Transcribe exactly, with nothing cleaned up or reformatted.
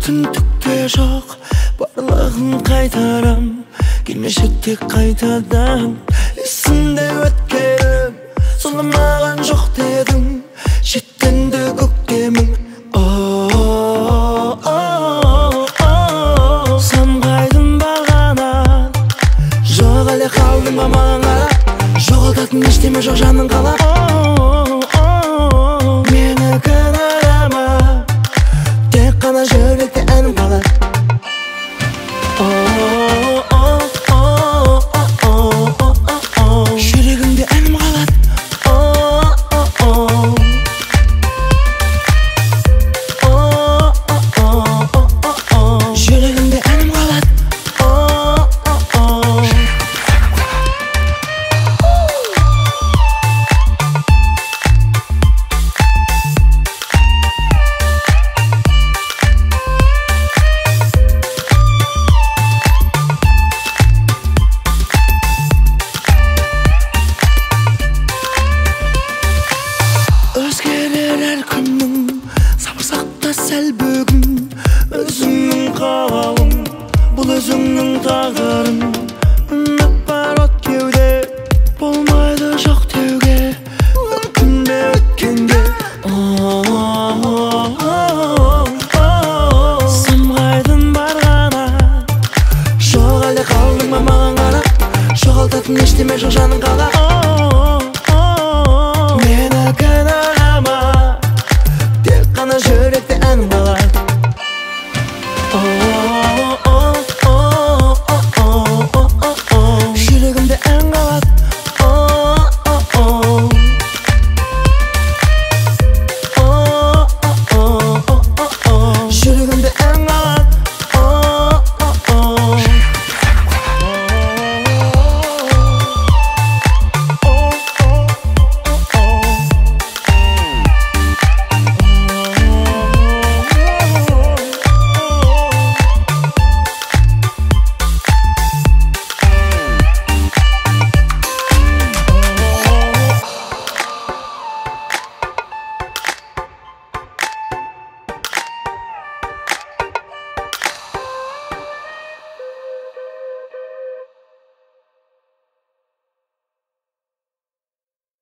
үмітің түкке жоқ, барлығын қайтарам, келмешекте қайтадан. Есімде өткенім, сонда маған жоқ дедің, жеткенде көктемің. Самғайдың бағанан, жоқ әлі қалдың ба маған қарап, жоғалтатын ештеме жоқ жаның қалап. Мені кінәлама, тек қана жүректе әнім қалар. Жүрегімде әнім қалады. Жүрегімде әнім қалады. Өзгерер әр күнің, сабыр сақта сәл бүгін. Өзіңнің қалауың, бұл өзіңнің тағдырың.